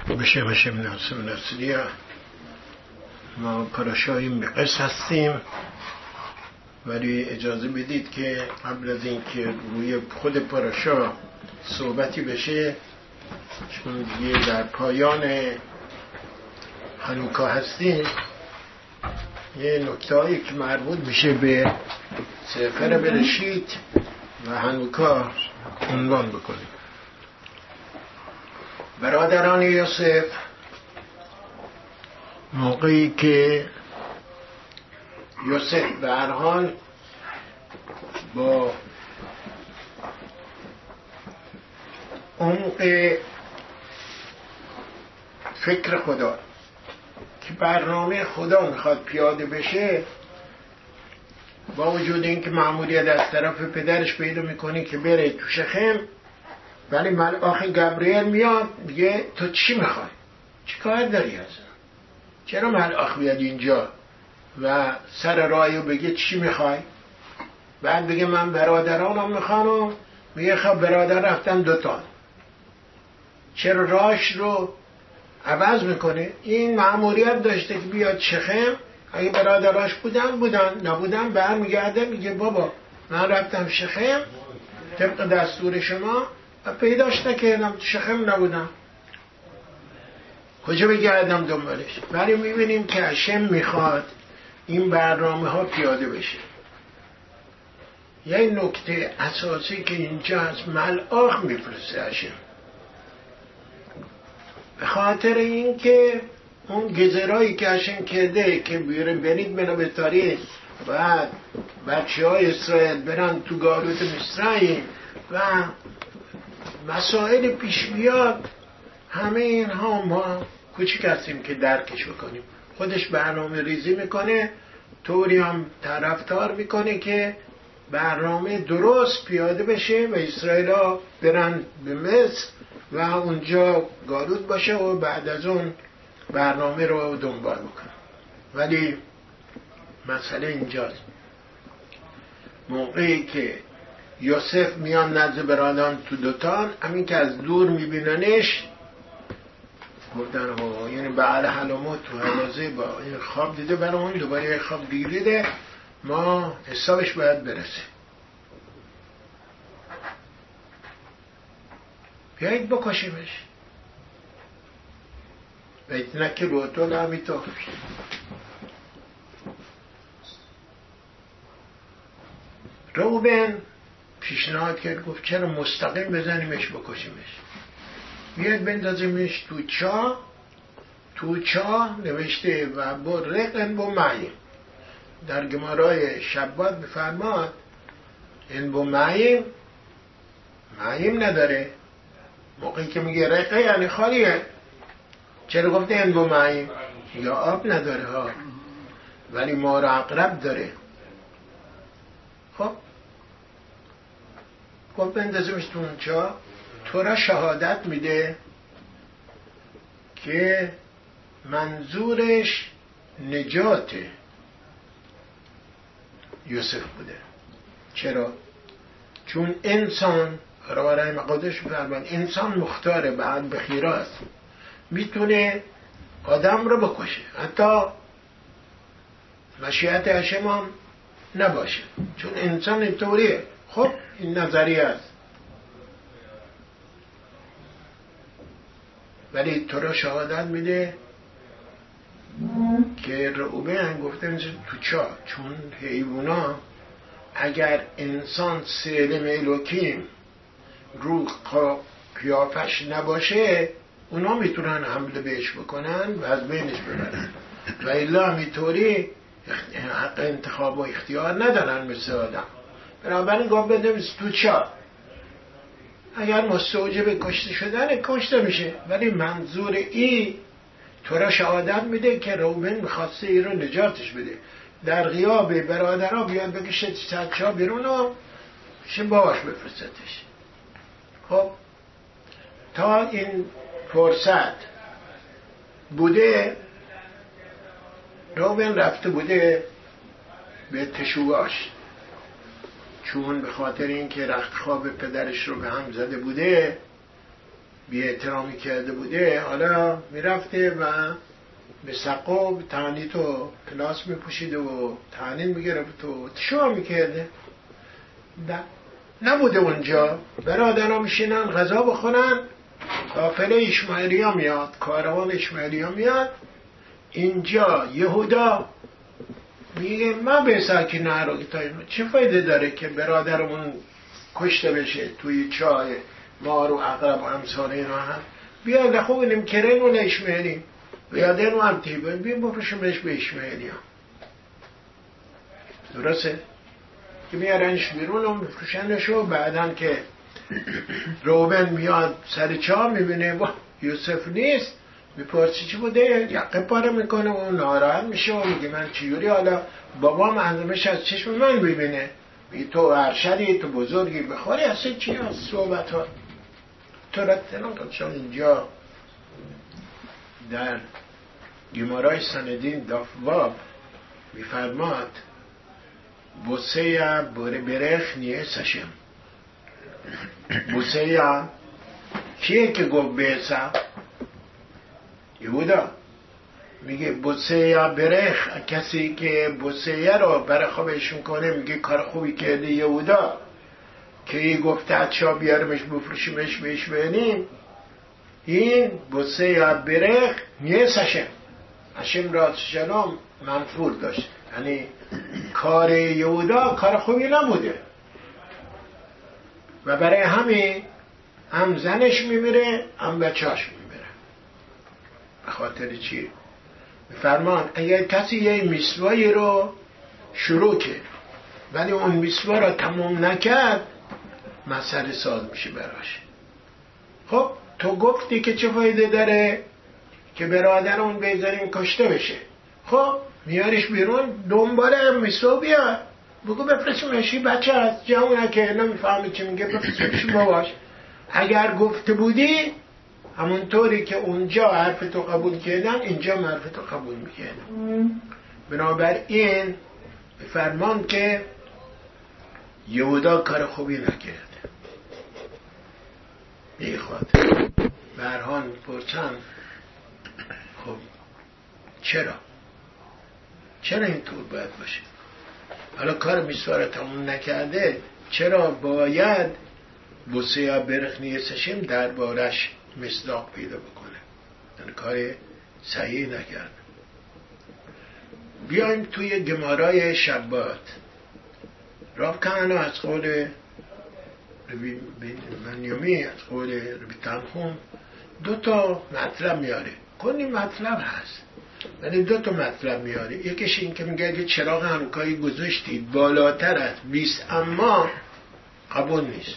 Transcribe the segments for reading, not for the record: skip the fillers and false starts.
بشه ناصر نصری. ما پاراشای مقص هستیم، ولی اجازه بدید که قبل از اینکه روی خود پاراشا صحبتی بشه، چون دیگه در پایان هانوکا هستیم، یه نکته‌ای که مربوط میشه به سفر بلشیت و هانوکا عنوان بکنیم. برادران یوسف موقعی که یوسف به هر حال با عمق فکر خدا که برنامه خدا میخواد پیاده بشه، با وجود اینکه مأموریت از طرف پدرش پیدا میکنه که بره تو شخم، ولی ملاک گبریل میاد میگه تو چی میخوای؟ چی کار داری از چرا ملاک بیاد اینجا و سر راهیو بگه چی میخوای؟ بعد بگه من برادرانم میخوام، میگه خب برادر رفتن 2 تا، چرا راهش رو عوض میکنه؟ این مأموریت داشته که بیاد شخم، اگه برادراش بودن نبودن برمیگرده میگه بابا من رفتم شخم طبق دستور شما و پیداش نکردم، شخم نبودم، کجا بگردم دنبالش؟ ولی میبینیم که هشم میخواد این برنامه ها پیاده بشه. یه نکته اساسی که اینجا هست، ملاک میفرسته هشم به خاطر این که اون گزرایی که هشم کرده که برید منو به تاریخ و بچه های اسرائیل برن تو گالوت مصرعیم و مسائل پیش بیاد، همه اینها ما کوچیک هستیم که درکش بکنیم. خودش برنامه ریزی میکنه، طوری هم طرفدار میکنه که برنامه درست پیاده بشه و اسرائیل ها برن به مصر و اونجا گالوت باشه و بعد از اون برنامه رو دنبال بکنه. ولی مسئله اینجاست، موقعی که یوسف میان نزد برادران تو 2 تا، همین که از دور میبیننش گفتن یعنی بعد حلموت تو حوازه با این خواب دیده، برامون دوباره خواب دیده، ما حسابش باید برسه، بیایید بکشیمش. بیتنک که رو تو نمی تو روبن پیشنهاد کرد، گفت چرا مستقیم بزنیمش بکشیمش، بیاد بندازیمش تو چاه نوشته و با رقن با معیم. در گمارای شبات بفرماد این با معیم نداره، موقعی که میگه رقه یعنی خالیه. چرا گفته این با معیم؟ یا آب نداره ها، ولی مار عقرب داره. خب گفت بندازیمش تو اون چاه. تو را شهادت میده که منظورش نجات یوسف بوده. چرا؟ چون انسان برای مقادش فرمان انسان مختاره، بعد بخیره است، میتونه آدم رو بکشه، حتی مشیت هشم هم نباشه، چون انسان اینطوریه. خب این نظریه است، ولی تو را شهادت میده که روبن گفته تو چاه، چون حیوونا اگر انسان سلم الوکیم رو قیافش نباشه اونا میتونن حمله بهش بکنن و از بینش ببرن، و الا همینطوری حق انتخاب و اختیار ندارن مثل آدم. بنابراین گفت بده تو چاه، اگر مستوجب کشته شدن کشته میشه. ولی منظور ای تو را شهادت میده که روبن میخواسته ای رو نجاتش بده، در غیاب برادرها بیان بکشه چاه بیرون و چه باش بفرستش. خب تا این فرصت بوده، روبن رفته بوده به تشوعاش، چون به خاطر اینکه رخت خواب پدرش رو به هم زده بوده بی احترامی کرده بوده، حالا میرفته و به سقا تعنیت و کلاس میپوشیده و تعنیت میگرفت و تشوه میکرده. نبوده اونجا. برادرها میشینن غذا بخورن، قافله اشماعیلی ها میاد، کاروان اشماعیلی ها میاد اینجا. یهودا میگه من به ساکن عراقی چه فایده داره که برادرمون کشته بشه توی چای ما رو اقرب و امثال اینا هم بیاد خوب اینیم کرن و اشماعیلی بیادن و هم تیبه بیم بفرشمش به اشماعیلی ها. درسته؟ که میارنش بیرون و میفروشنش و بعدن که روبن میاد سر چا میبینه با یوسف نیست، میپرسی چی بوده، یقه پاره میکنه و ناراحت میشه و میگه من چیوری حالا بابام انزمش از چشم من ببینه، میگه تو ارشدی، تو بزرگی، بخوری اصلا چی از صحبت ها تو رتنان کنشان. اینجا در گمارای سندین دافواب میفرماد بوسه برخ نیه سشم. بوسه کیه که گفت بیسا؟ یهودا. میگه بوسه برخ کسی که بوسه رو برای خوابشون کنه میگه کار خوبی کرده یهودا که این گفته اچا بیارمش بفروشیمش بهش بینیم. این بوسه برخ نیه سشم. هشم را سلام منفور داشت، یعنی کار یهودا کار خوبی نبوده و برای همین هم زنش میمیره هم بچه‌اش میمیره. به خاطر چی؟ فرمان اگر کسی یه میسوایی رو شروع کرد ولی اون میسوا رو تمام نکرد مسئله ساز میشه براش. خب تو گفتی که چه فایده داره که برادر اون بذاریم کشته بشه، خب میارش بیرون دنباله میسوا بیاد بگو بفرستیمشی بچه هست جمعونه که نمیفهمی چی میگه بفرستیمشی باباش. اگر گفته بودی همونطوری که اونجا حرف تو قبول کردن اینجا حرف تو قبول میکردن. بنابراین فرمان که یهودا کار خوبی نکرد. ای خاطر برهان پرچن خب چرا اینطور باید باشه؟ حالا کار میسواره تموم نکرده چرا باید بوسه یا برخ نیستشیم در بارش مصداق پیدا بکنه؟ یعنی کار صحیح نکرد. بیایم توی گمارای شبات. راب کنانا از قول منیومی از قول ربی تنخوم دو تا مطلب میاره. کلی مطلب هست ولی دو تا مطلب میاره. یکیش این که میگه که چراغ هنوکایی گذاشتید بالاتر از 20 اما قبول نیست.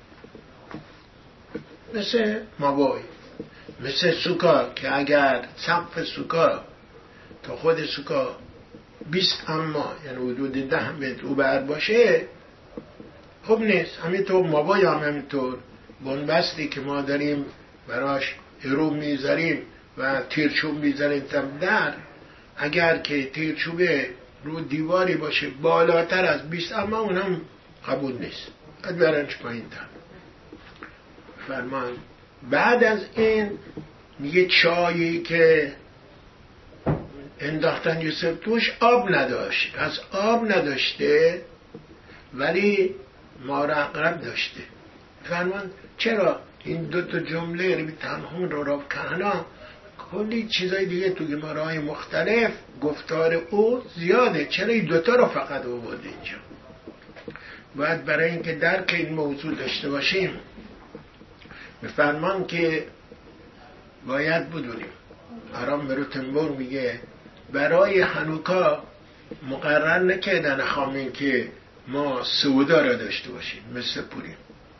مثل مابای، مثل سوکا که اگر سقف سوکا تا خود سوکا 20 اما یعنی حدود 10 متر اوبر باشه خوب نیست. همینطور مابای هم همینطور بنبستی که ما داریم براش هرو میذاریم و تیرچوب میذاریم در اگر که تیرچوبه رو دیواری باشه بالاتر از 20 اما اونم قبول نیست، باید برنش پایین تر. فرمان بعد از این میگه چایی که انداختن یوسف توش آب نداشت، از آب نداشته ولی مار عقرب داشته. فرمان چرا این دو تا جمله رو تنهون رو کهنا کلی چیزای دیگه تو گماره‌های مختلف گفتار او زیاده، چرا این دوتا رو فقط آورده اینجا؟ باید برای اینکه درک این موضوع داشته باشیم بفرمان که باید بدونیم. آرام بروتنبور میگه برای هنوکا مقرر نکردن خامین که ما سودا را داشته باشیم مثل پوریم.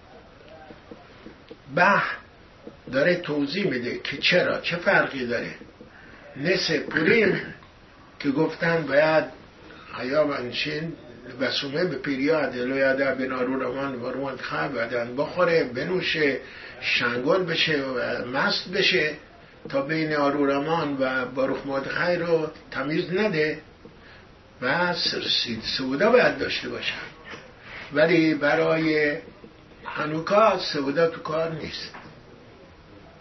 داره توضیح میده که چرا، چه فرقی داره مثل پوریم که گفتن باید حیا منشین بسومه به پیریاد الویاده بنارو روان و روان خواه بدن بخوره بنوشه شنگل بشه و مست بشه تا بین آرورمان و باروخ مردخای رو تمیز نده و سودا باید داشته باشن. ولی برای هنوکا سودا تو کار نیست.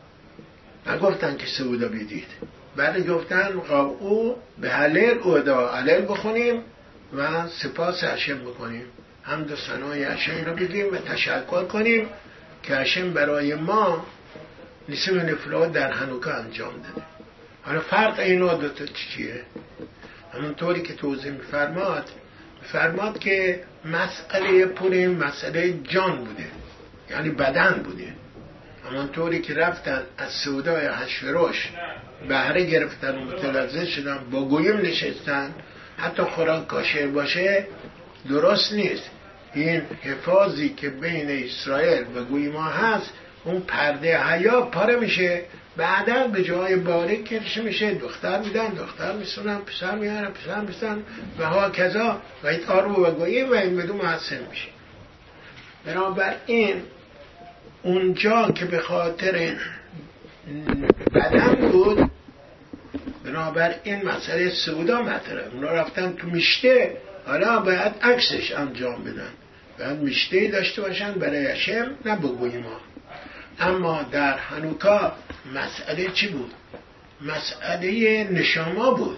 نگفتن که سعودا بدید، بله گفتن او به هلل اودا هلل بخونیم و سپاس هشم بکنیم، حمد و ثنای هشم رو بگیم و تشکر کنیم که هشم برای ما نسیم نفلات در هنوکا انجام داده. حالا فرق اینا دوتا چیه؟ همونطوری که توضیح میفرماد که مسئله پوریم مسئله جان بوده، یعنی بدن بوده. همونطوری که رفتن از سودای احشوروش بهره گرفتن و متلذذ شدن، با گویم نشستن، حتی خوراک کاشر باشه درست نیست. این حفاظی که بین اسرائیل و گویم ها هست، اون پرده حیا پاره میشه، بعدا به جای باریک کشش میشه، دختر میدن، دختر میسونن، پسر میارن، پسر میسن و ها کذا و این آرو و گویم و این بدون محسن میشه. بنابراین اونجا که به خاطر بدن بود، بنابراین مسئله سودا مطرحه. اونا رفتن تو میشته، حالا باید عکسش انجام بدن، باید میشته داشته باشن برای هشم، نه بگوییم ما. اما در هنوکا مسئله چی بود؟ مسئله نشاما بود.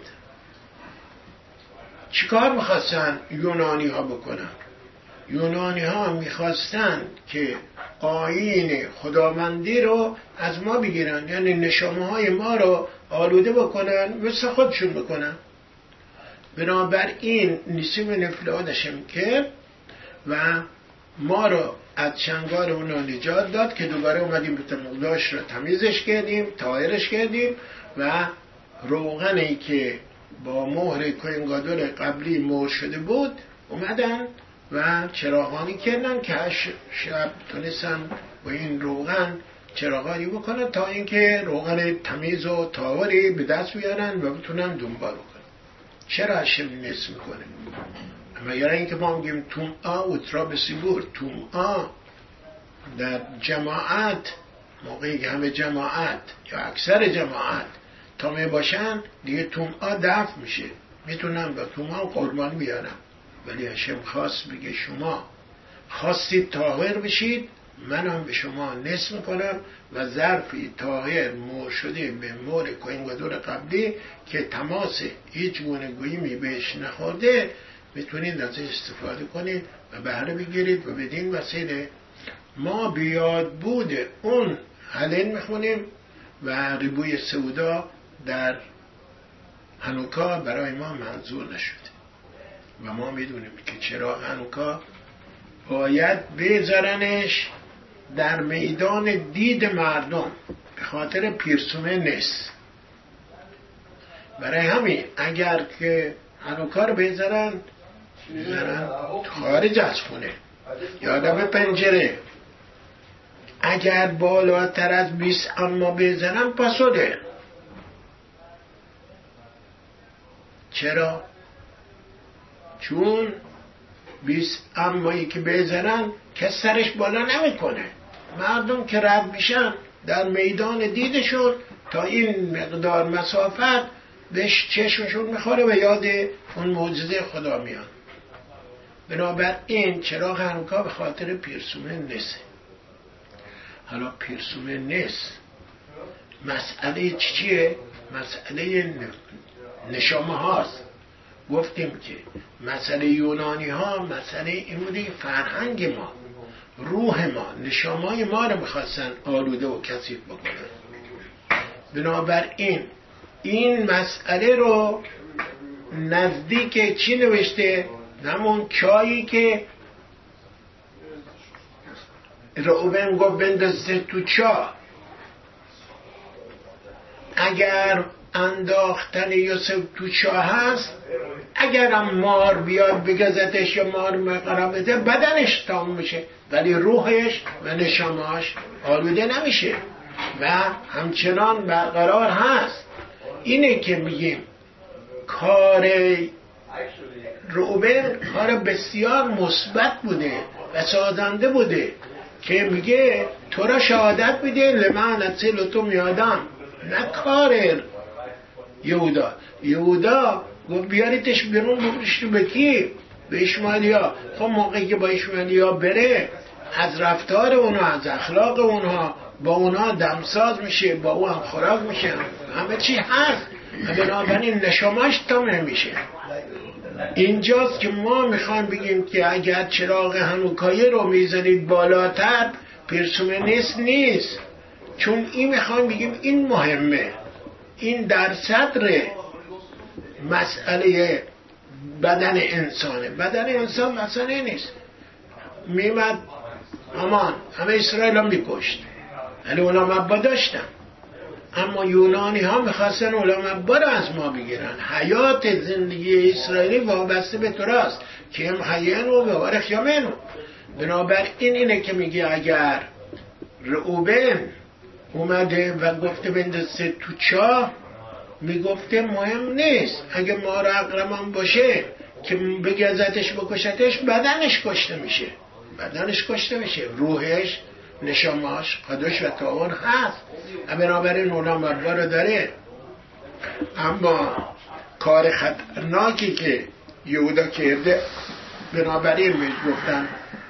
چیکار میخواستن یونانی ها بکنن؟ یونانی ها میخواستن که آیین خداوندی رو از ما بگیرن، یعنی نشامه ما رو آلوده بکنن، مثل خودشون بکنن. بنابراین نسیم نفلاتشم کرد و ما رو از چنگار اونا نجات داد که دوباره اومدیم به تمقداش رو تمیزش کردیم، طاهرش کردیم و روغنی که با مهر کوهنگادور قبلی مهر شده بود اومدن و چراغانی کردن که شب تونستن با این روغن چراغانی بکنن تا اینکه روغن تمیز و طاهری به دست بیارن و بتونن دنبال کنن. چرا هشم نصف میکنه؟ مگر اینکه ما میگیم تومعا و تراب سیبور، تومعا در جماعت، موقعی که همه جماعت یا اکثر جماعت تامه باشن دیگه تومعا دفع میشه، میتونن با تومعا قربان بیارن. ولی هشم خواست بگه شما خواستید طاهر بشید، منم به شما نصف میکنم و ظرفی طاهر مهر شده به مهر کوهنگادور قبلی که تماس هیچ گونه گویمی بهش نخورده، میتونید ازش استفاده کنید و بهره بگیرید و بدین وسیله ما بیاد بود اون هلل میخونیم و ریبوی سودا در هنوکا برای ما منظور نشده. و ما میدونیم که چرا هنوکا باید بذارنش در میدان دید مردم به خاطر پیرسومه نس. برای همین اگر که هنوکا رو بذارن خارج از خونه یا به پنجره، اگر بالاتر از 20 اما بزنن پاسوده. چرا؟ چون 20 امایی که بزنن کس سرش بالا نمیکنه. مردم که رد میشن در میدان دیدشون تا این مقدار مسافت بهش چشمشون میخوره و یاد اون معجزه خدا میان. بنابراین چراغ هنوکا به خاطر پیرسومه نسه. حالا پیرسومه نس مسئله چیه؟ مسئله نشامه هاست. گفتیم که مسئله یونانی ها مسئله این بوده فرهنگ ما، روح ما، نشامه ما رو میخواستن آلوده و کثیف بکنن. بنابراین این مسئله رو نزدیک چی نوشته؟ همون چایی که روبن گفت بندازه تو چا، اگر انداختن یوسف تو چا هست، اگرم مار بیاد بگزتش یا مار مقربته بدنش تام میشه ولی روحش و نشامهاش آلوده نمیشه و همچنان برقرار هست. اینه که میگیم کار روبن کار بسیار مثبت بوده و سازنده بوده که میگه تو را شهادت میده لمن اصل تو میادم، نه کار یهودا گفت بیاریدش بیرون ببرش تو به کی؟ به اشمالیا. خب موقعی که با اشمالیا بره از رفتار اونها، از اخلاق اونها، با اونها دمساز میشه، با اون هم خوراک میشه، همه چی هست. بنابراین نشامش تام نمیشه. اینجاست که ما میخوایم بگیم که اگر چراغ هانوکایی رو میذارید بالاتر، پرسومنیست نیست، چون این میخوایم بگیم این مهمه، این در صدر مسئله بدن انسانه. بدن انسان مسئله نیست. میمد امان همه اسرائیل هم میکشت، ولی علما ابا داشتن. اما یونانی ها میخواستن علما ابا رو از ما بگیرن. حیات زندگی اسرائیلی وابسته به توراست که هم حیان و ببارخ یامنو. بنابراین اینه که میگه اگر رئوبن اومده و گفته بندسته تو چاه، میگفته مهم نیست، اگه مار اقرمان باشه که بگزتش بکشتش، بدنش کشته میشه، بدنش کشته میشه، روحش نشاماش قدش و طاعون هست. بنابراین علما ابا رو داره. اما کار خطرناکی که یهودا کرده، بنابراین میگفتن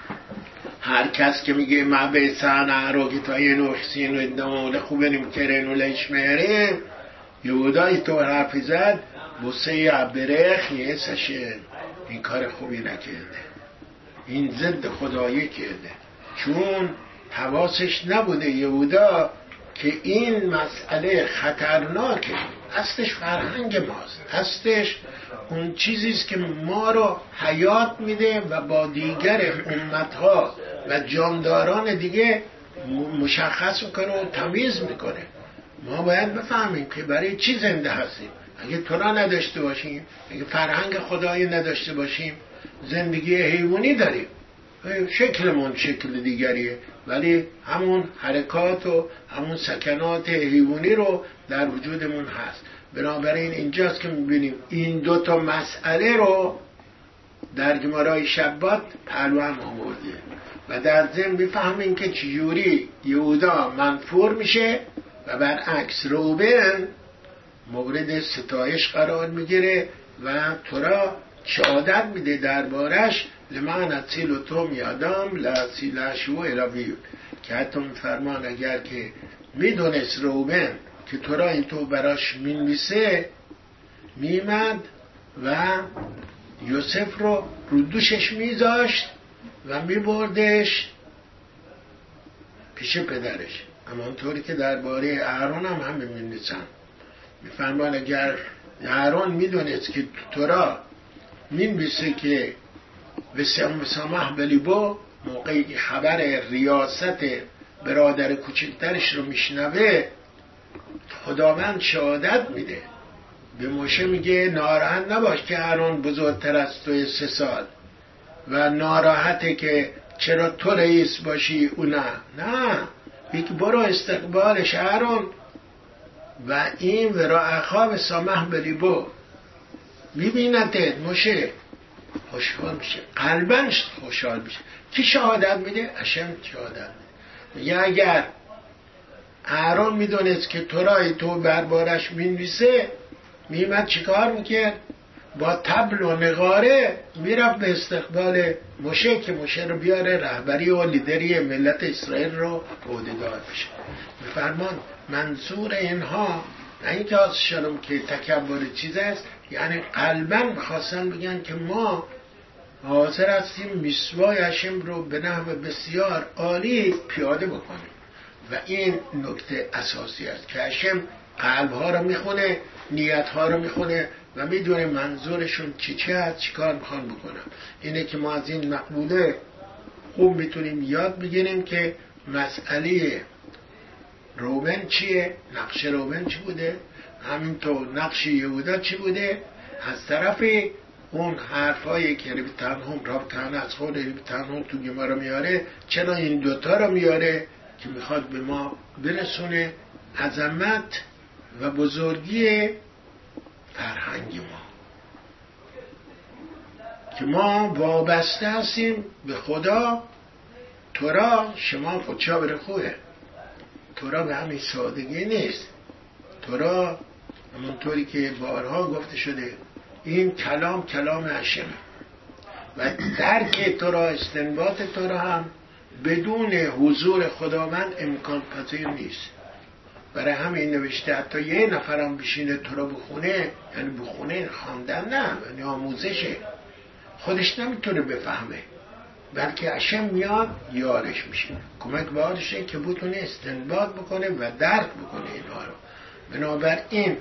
هر کس که میگه ما به سانه رو که تا یه نوحسین و ادنمال خوبه نمیترین و لیشمهره، یهودای تو حرفی زد بسه عبرخ یسشه. این کار خوبی نکرده، این ضد خدایی کرده، چون حواسش نبوده یهودا که این مسئله خطرناکه. هستش فرهنگ ماست، هستش اون چیزیست که ما رو حیات میده و با دیگر امتها و جانداران دیگه مشخص میکنه و تمیز میکنه. ما باید بفهمیم که برای چی زنده هستیم. اگه تورا نداشته باشیم، اگه فرهنگ خدایی نداشته باشیم، زندگی حیوانی داریم، شکلمون شکل دیگریه، ولی همون حرکات و همون سکنات حیوانی رو در وجودمون هست. بنابراین اینجاست که میبینیم این دو تا مسئله رو در گمارای شبات پهلو هم آورده و در ضمن بفهمیم که چجوری یهودا منفور میشه و برعکس روبن مورد ستایش قرار میگیره و تورا شهادت میده دربارش لمن اصیل و توم یادم لسیلش و الویون، که حتی میفرمان اگر که میدونست روبن که تورا این تو براش مینویسه، میمد و یوسف رو دوشش میذاشت و میبردش پیش پدرش. همانطوری که درباره اهرون هم همه مینویسن، میفرمان اگر اهرون میدونست که تورا مینویسه که وسامح بلیبو، موقعی که خبر ریاست برادر کوچکترش رو میشنوه، خداوند شهادت میده به موشه، میگه ناراحت نباش که اهرون بزرگتر از توی 3 سال و ناراحته که چرا تو رئیس باشی او نه بیک برو استقبالش اهرون و این ورا اخاب سامح بلیبو میبینته موشه خوشحال میشه، قلبنش خوشحال میشه. کی شهادت میده؟ هشم شهادت میده. یا اگر اهرون میدونست که تورای تو بربارش مینویسه، میمد چیکار میکرد؟ با طبل و نغاره میرفت به استقبال موشه که موشه رو بیاره رهبری و لیدری ملت اسرائیل رو عهده‌دار بشه. میفرمان منظور اینها نه اینکه شلم که تکبر چیز است، یعنی قلباً میخواستن بگن که ما حاضر هستیم میثوای هشم رو به نحو بسیار عالی پیاده بکنیم و این نکته اساسی است که هشم قلبها رو میخونه، نیتها رو میخونه و میدونه منظورشون چی هست، چی کار میخوان بکنم. اینه که ما از این مقوله خوب میتونیم یاد بگیریم که مسئله روبن چیه، نقش روبن چی بوده، همینطور نقش یهودا چی بوده. از طرف اون حرفایی که ربی تنهم رابطان از خود ربی تنهم تو گمارا میاره، چرا این دوتا رو میاره که میخواد به ما برسونه عظمت و بزرگی فرهنگ ما، که ما وابسته هستیم به خدا. تورا شما خودشا بره خوبه، تورا به همین سادگی نیست. تورا همونطوری که بارها گفته شده این کلام هشمه و درک تورا، استنباط تورا هم بدون حضور خداوند امکان پذیر نیست. برای همین نوشته حتی یه نفرم بشینه تو رو بخونه، یعنی بخونه خواندن نه، یعنی آموزشه، خودش نمیتونه بفهمه، بلکه هشم میاد یارش میشه، کمک بارشه که بتونه استنباط بکنه و درک بکنه اینها رو. بنابراین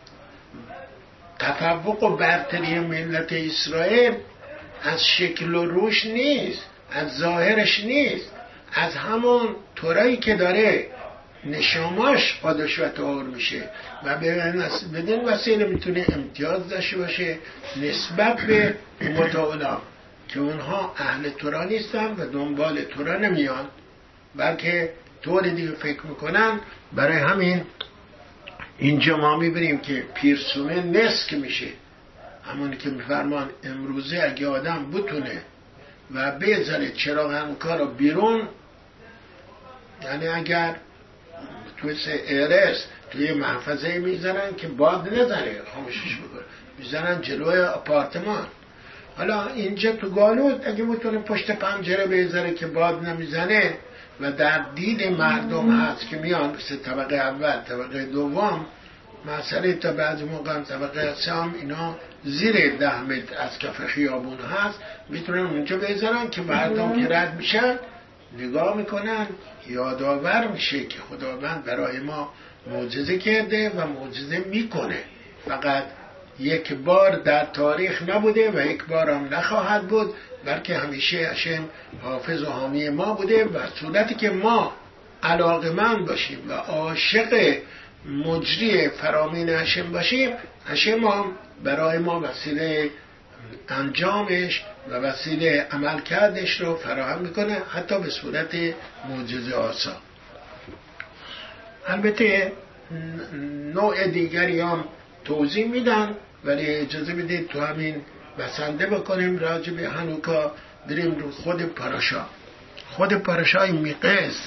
تفوق و برتری ملت اسرائیل از شکل و روش نیست، از ظاهرش نیست، از همون طورایی که داره نشاماش پاداش و طور میشه و بدین وسیله میتونه امتیاز داشته باشه نسبت به متعالی که اونها اهل تورا نیستن و دنبال تورا نمیان، بلکه طور دیگه فکر میکنن. برای همین اینجا ما میبینیم که پیرسومه نسک میشه، همونی که میفرمان امروزه اگه آدم بتونه و بذاره چراغ همکار رو بیرون، یعنی اگر توی ایرس توی محفظه میزنن که باد نزنه خاموشش بکنه، میزنن جلوی آپارتمان. حالا اینجا تو گالود اگه بتونه پشت پنجره بذاره که باد نمیزنه و در دید مردم هست که میان مثل طبقه اول طبقه دوم، مسئله تا بعضی موقع طبقه سام اینا زیر 10 متر از کف خیابون هست، میتونن اونجا بذارن که مردم که رد میشن نگاه میکنن، یادآور میشه که خداوند برای ما معجزه کرده و معجزه میکنه. فقط یک بار در تاریخ نبوده و یک بار هم نخواهد بود، بلکه همیشه هشم حافظ و حامی ما بوده و صورتی که ما علاقمند باشیم و عاشق مجری فرامین هشم باشیم، هشم هم برای ما وسیله انجامش و وسیله عمل کردش رو فراهم میکنه، حتی به صورت معجزه آسا. البته نوع دیگری هم توضیح میدن، ولی اجازه بدید تو همین بسنده بکنیم راجع به هانوکا بریم رو خود پاراشا. خود پاراشای میقس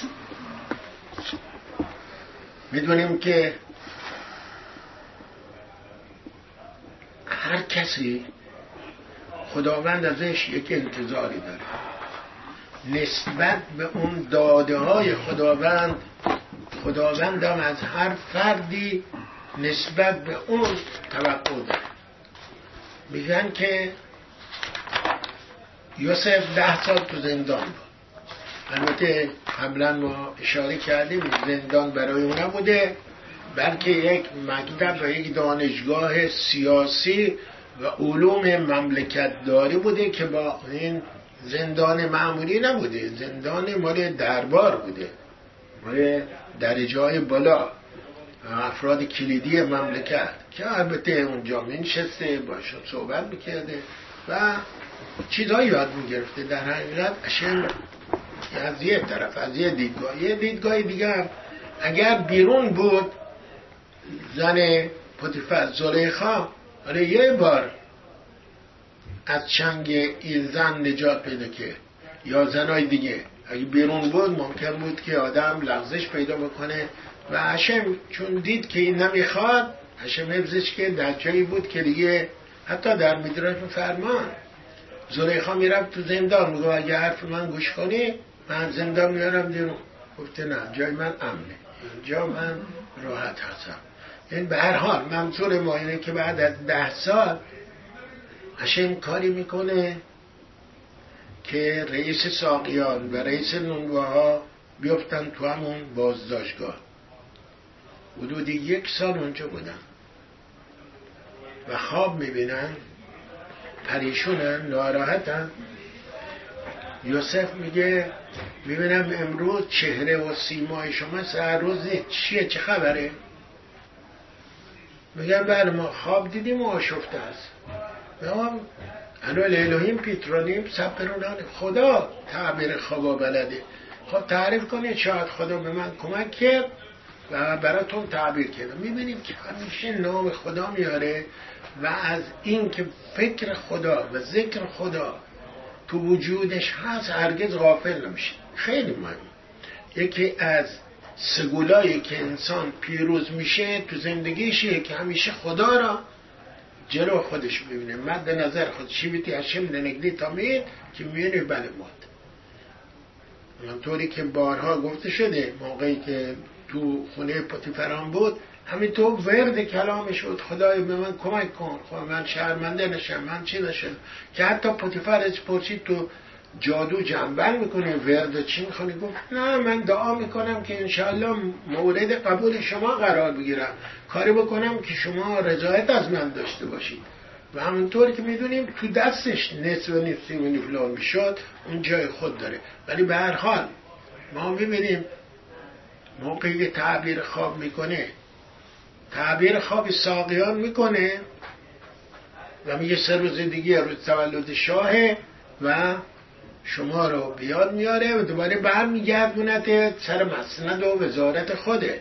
میدونیم که هر کسی خداوند ازش یک انتظاری داره، نسبت به اون داده های خداوند هم از هر فردی نسبت به اون توقع داره. میگن که یوسف 10 سال تو زندان بود. البته قبلا ما اشاره کردیم زندان برای اون نبوده، بلکه یک مکتب و یک دانشگاه سیاسی و علوم مملکت داری بوده که با این زندان معمولی نبوده، زندان مال دربار بوده، مال درجه های بالا، افراد کلیدی مملکت که البته اونجا منشسته باشد صحبت میکرده و چیزهایی یاد میگرفته. در حقیقت هشم از یه طرف، از یه دیدگاه دیگه اگر بیرون بود زن پوتیفر زلیخا یه بار از چنگ این زن نجات پیدا کرد یا زنای دیگه، اگه بیرون بود ممکن بود که آدم لغزش پیدا بکنه و هشم چون دید که این نمیخواد، هشم حفظش که در جایی بود که دیگه حتی در میدراش فرمان زلیخا میرفت تو زندان، میگه اگه حرف من گوش کنی من زندان میارم بیرون. گفته نه، جای من امنه، اینجا من راحت هستم. این به هر حال منظور ما اینه که بعد از 10 سال هشم کاری میکنه که رئیس ساقیان و رئیس نونواها بیفتن تو همون بازداشتگاه. حدود 1 سال اونجا بودن و خواب میبینن، پریشونن، ناراحتن. یوسف میگه میبینم امروز چهره و سیمای شما سر روز چیه، چه خبره؟ میگن بله ما خواب دیدیم و آشفته است. میگم انو الهیم پیترانیم سپرونان، خدا تعبیر خوابا بلده، خب تعریف کنید شاید خدا به من کمک کرد و براتون تعبیر کردم. میبینیم که همیشه نام خدا میاره و از این که فکر خدا و ذکر خدا تو وجودش هست هرگز غافل نمیشه. خیلی مهم. یکی از سگولایی که انسان پیروز میشه تو زندگیشه که همیشه خدا را جلو خودش ببینه، مد نظر خود شیبتی هشم دنگلی تامید که میونه بله ماد. همونطوری که بارها گفته شده موقعی که تو خونه پوتیفران بود همینطور ورد کلامش بود، خدای به من کمک کن، خدای من شرمنده نشم، من چی نشم، که حتی پوتیفر از پرسید تو جادو جنبل میکنه ورد چی میخونی؟ گفت نه من دعا میکنم که انشاءالله مورد قبول شما قرار بگیرم، کاری بکنم که شما رضایت از من داشته باشید. و همونطور که میدونیم تو دستش نصف و نصف فلان میشد، اون جای خود داره. ولی به هر حال ما میبینیم موقعی که تعبیر خواب میکنه، تعبیر خواب ساقیان میکنه و میگه 3 روز دیگه روز تولد شاهه و شما رو بیاد میاره و دوباره برمیگردونت سر مسند و وزارت خودت.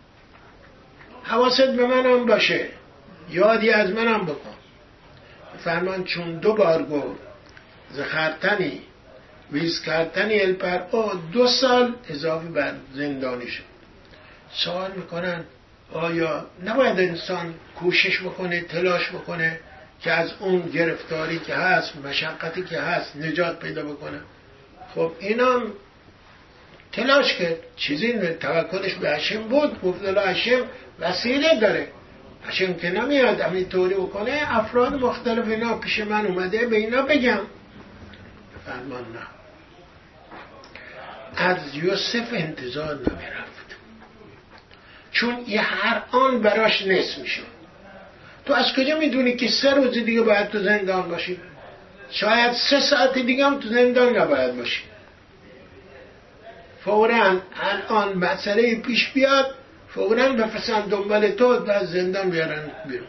حواست به منم باشه، یادی از منم بکن. فرمان چون 2 بار گفت زخرتنی ویز کردنی الپرعا 2 سال اضافه بر زندانی شد. سوال میکنن آیا نباید انسان کوشش بکنه، تلاش بکنه که از اون گرفتاری که هست، مشقتی که هست نجات پیدا بکنه؟ خب اینم تلاش کرد، چیزی توکلش به هشم بود، گفت هشم وسیله داره، هشم که نمیاد همینطوری بکنه، افراد مختلف اینا پیش من اومده به اینا بگم. فرمان نه، از یوسف انتظار نمیرفت، چون یه هر آن براش نصف میشه. تو از کجا میدونی که 3 روز دیگه باید تو زندان باشی؟ شاید 3 ساعت دیگه هم تو زندان نباید باشی. فوراً الان مسئله پیش بیاد، فوراً بفرستن دنبال تو و از زندان بیارن بیرون.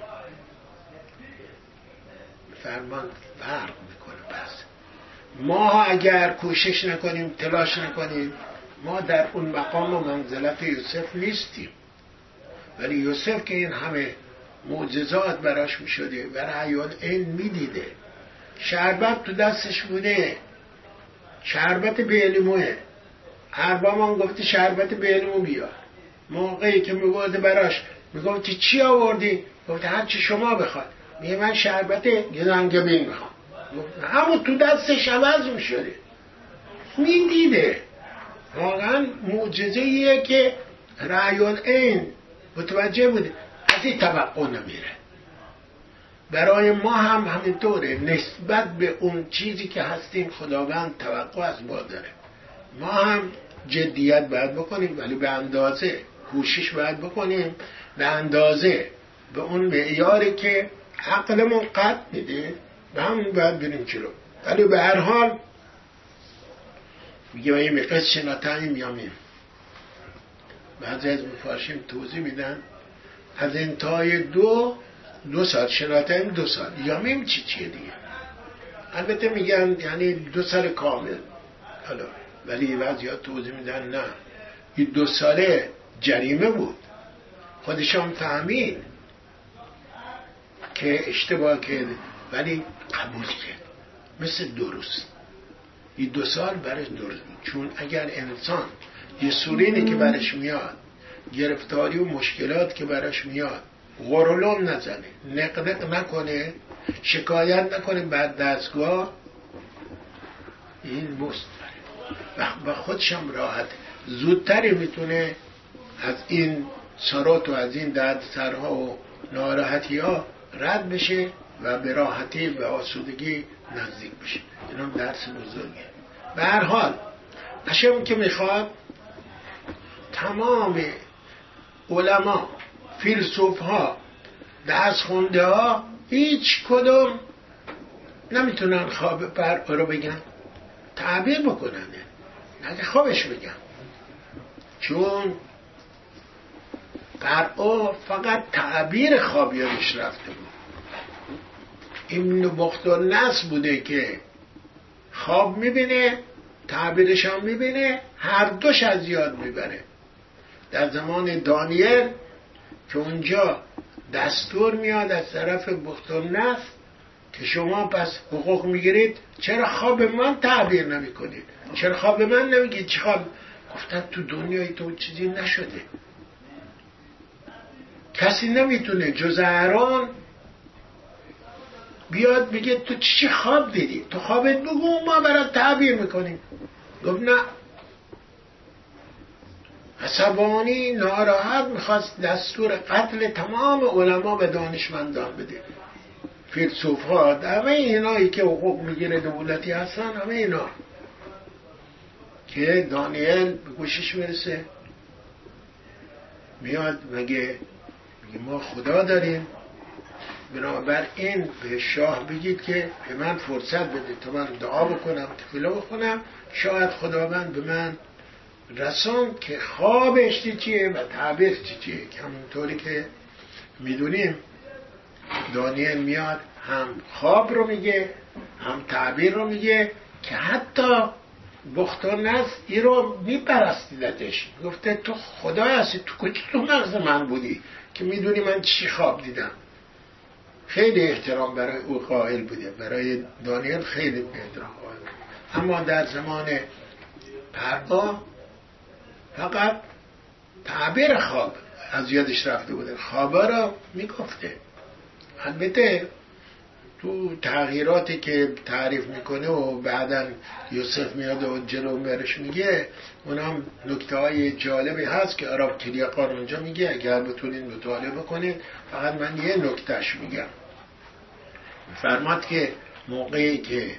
فرمان فرق میکنه. پس ما اگر کوشش نکنیم، تلاش نکنیم، ما در اون مقام و منزلت یوسف نیستیم. ولی یوسف که این همه معجزات براش میشده و رأیان این میدیده، شربت تو دستش بوده، شربت بیلموه، اربامان گفتی شربت بیلمو بیار. موقعی که میگفته براش، میگفتی چی آوردی؟ گفته هر چی شما بخواد. میگه من شربت گزنگبین میخوام. همون تو دستش عوض میشده، میدیده. واقعا معجزه‌ایه که رأیان این متوجه بوده، از این توقع نمیره. برای ما هم همینطوره، نسبت به اون چیزی که هستیم خداوند توقع از ما داره. ما هم جدیت باید بکنیم، ولی به اندازه، کوشش باید بکنیم به اندازه، به اون معیاری که عقلمون قد میده، به همون باید بریم جلو. ولی به هر حال میگه این مقصد شناتاییم یامیم. بعضی از مفارشیم توضیح میدن از انتهای 2 سال، شناتاییم 2 سال، یامیم چیه دیگه. البته میگن یعنی 2 سال کامل. حالا ولی بعضی ها توضیح میدن نه، این 2 ساله جریمه بود، خودشان فهمید که اشتباه کرده ولی قبول کرد، مثل 2 روز. این 2 سال برش 2 روز، چون اگر انسان یه سورینی که برش میاد، گرفتاری و مشکلات که برش میاد، غرولون نزنه، نقنق نکنه، شکایت نکنه بعد دستگاه، این مست و خودشم راحت زودتری میتونه از این سرات و از این درد سرها و ناراحتی ها رد بشه و به راحتی و آسودگی نزدیک بشه. این هم درس بزرگه. به هر حال هشم که میخواد تمام علما، فیلسوف ها، درس خونده ها، هیچ کدوم نمیتونن خواب فرعا رو بگن، تعبیر بکنن، نه خوابش بگن، چون فرعا فقط تعبیر خوابیانش رفته بود. ابن بختالنصر بوده که خواب میبینه، تعبیرش هم میبینه، هر دوش از یاد میبره. در زمان دانیل که اونجا دستور میاد از طرف بختالنصر که شما پس حقوق میگیرید، چرا خواب من تعبیر نمی کنید؟ چرا خواب من نمیگید؟ چه خواب؟ گفتن تو دنیای تو چیزی نشده، کسی نمیتونه جز هران بیاد بگه تو چی خواب دیدی، تو خوابت بگو ما برات تعبیر میکنیم. گفت نه، عصبانی ناراحت میخواست دستور قتل تمام علما و دانشمندان بده، فیلسوف‌ها، همه اینایی که حقوق میگیره دولتی هستن، همه اینا. که دانیل به گوشش میرسه، میاد میگه ما خدا داریم، بنابراین به شاه بگید که به من فرصت بده تا من دعا بکنم، تفیله بکنم، شاید خداوند به من رسون که خوابش چیه و تعبیر چیه. که همونطوری که میدونیم دانیل میاد هم خواب رو میگه هم تعبیر رو میگه، که حتی بختالنصر این رو میپرستیدش، گفته تو خدا هستی، تو کجا تو مغز من بودی که میدونی من چی خواب دیدم. خیلی احترام برای او قائل بوده، برای دانیل خیلی احترام قائل بوده. اما در زمان پروا فقط تعبیر خواب از یادش رفته بوده، خوابا را میگفته. البته تو تغییراتی که تعریف میکنه و بعداً یوسف میاد و جلو برش میگه، اونم نکته های جالبی هست که عرب کلیقار اونجا میگه، اگر بتونین مطالعه بکنین. فقط من یه نکتهش میگم. فرماد که موقعی که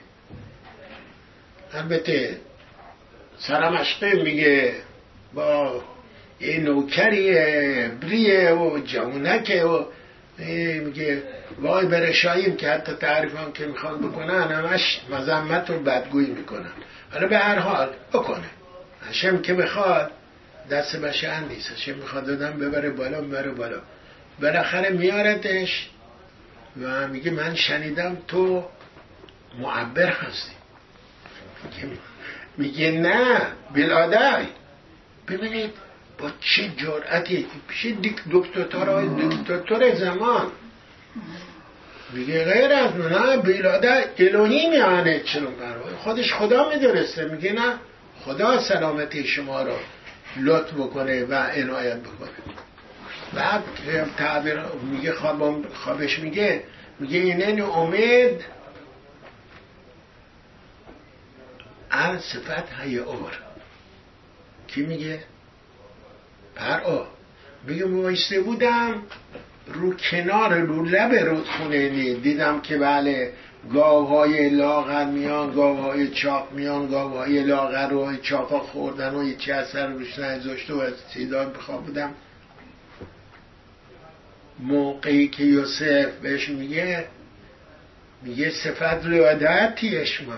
البته سرمشقه میگه با یه نوکریه بریه و جوونکه و میگه وای برشاییم که حتی تعریف هم که میخوان بکنن همش مذمت و بدگویی میکنن. حالا به هر حال بکنه، هشم که بخواد دست بشر نیست، هشم میخواد دادم ببره بالا ببره بالا. بالاخره میارتش و میگه من شنیدم تو معبر هستی. میگه نه بلادای. ببینید با چه جرأتی پیش دکتاتور زمان میگه غیر از نه بلادای الهی میانه، چرا برای خودش خدا میدرسته. میگه نه، خدا سلامتی شما رو لطف بکنه و عنایت بکنه. بعد تعبیر میگه خوابش میگه اینه امید ال صفت های اور. کی میگه؟ پرعا میگه وایسته بودم رو کنار رو لب رودخونه نیل، دیدم که بله گاوهای لاغر میان، گاوهای چاق میان، گاوهای لاغر رو چاقا خوردن و چه اثر روش نذاشته و از صدا بخوابیدم. موقعی که یوسف بهش میگه صفت لعادتی اشما،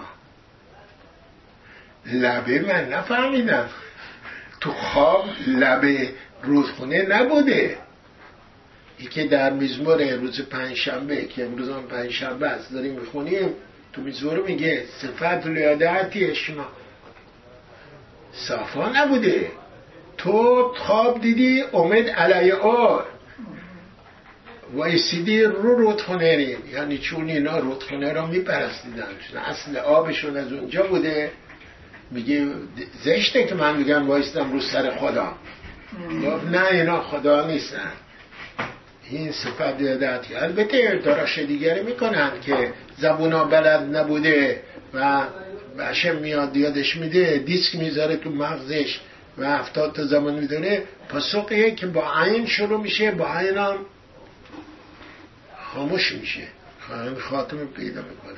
لبه من نفهمیدم، تو خواب لبه رودخونه نبوده. ای که در مزمور روز پنجشنبه که امروز هم پنجشنبه است داریم میخونیم، تو مزمور میگه صفت لعادتی اشما، صافا نبوده. تو خواب دیدی امید علی آر وایسیدی رو رودخونه ریم، یعنی چون اینا رودخونه را میپرستیدن، چون اصل آبشون از اونجا بوده. میگه زشته که من میگم وایستم رو سر خدا. نه اینا خدا نیستن، این صفت یادتی. البته داراش دیگری میکنن که زبونا بلد نبوده و بشه میاد یادش میده، دیسک میذاره تو مغزش و 70 تا زبان میدونه. پاسخیه که با عین شروع میشه، با عین هم خاموش میشه، خاتمه پیدا میکنه.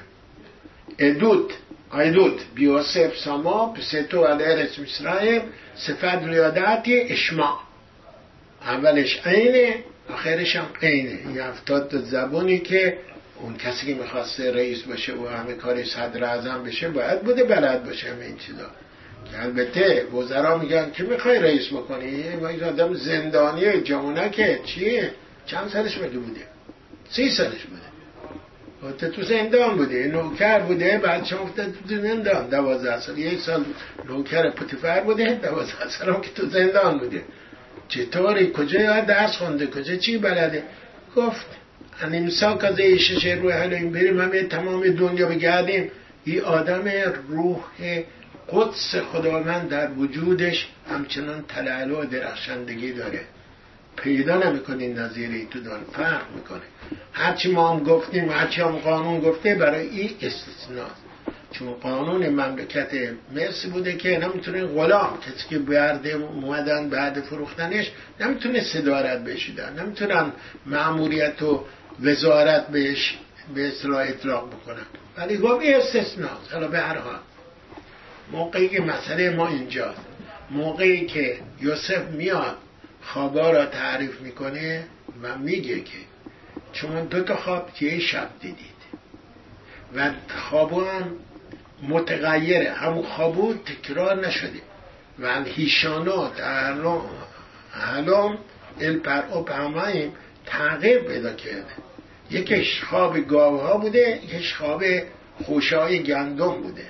ایدود بیوسف ساما پسیتو الارس مصرائیم صفت لیادتی اشما. اولش عینه، آخرش هم عینه. این 70 تا زبانی که اون کسی که میخواسته رئیس باشه و همه کاری صدر اعظم بشه باید بوده بلد باشه همه این چیزا. که البته وزرا میگن که میخوای رئیس بکنی؟ این آدم زندانیه جوانکه چیه؟ چند سالش مگه بوده؟ 30 سالش بوده. تو زندان بوده، نوکر بوده، بعد چه افتاد تو زندان 12 سال. 1 سال نوکر پوتیفر بوده، 12 سال هم که تو زندان بوده. چطوری؟ کجا یاد درس خونده؟ کجا چی بلده؟ گفت انیمسا که زیشش روی حلویم بریم همه تمام دنیا بگردیم. این آدم روح قدس خداوند در وجودش همچنان تلالو و درخشندگی داره، پیدا نمیکنی نظیری تو داره، فرق میکنه. هرچی ما هم گفتیم، هرچی هم قانون گفته برای این استثناء. چون قانون مملکت مصر بوده که نمیتونه غلام، کسی که برده اومدن بعد فروختنش نمیتونه صدارت بهش بدن، نمیتونن مأموریت و وزارت بهش به اصطلاح اطلاق بکنن. ولی گفت این استثناست. حالا به هر حال موقعی که مسئله ما اینجاست، موقعی که یوسف میاد خوابا را تعریف میکنه و میگه که چون 2 تا خواب که شب دیدید و خوابا هم متغیره، همون خوابو تکرار نشده و هیشانات هلام الپرعو پهماییم تغییر پیدا کرده. یکیش خواب گاوها بوده، یکیش خواب خوشهای گندم بوده.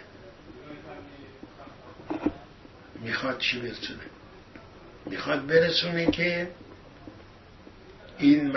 میخواد چی برسونه؟ میخواد برسونه که این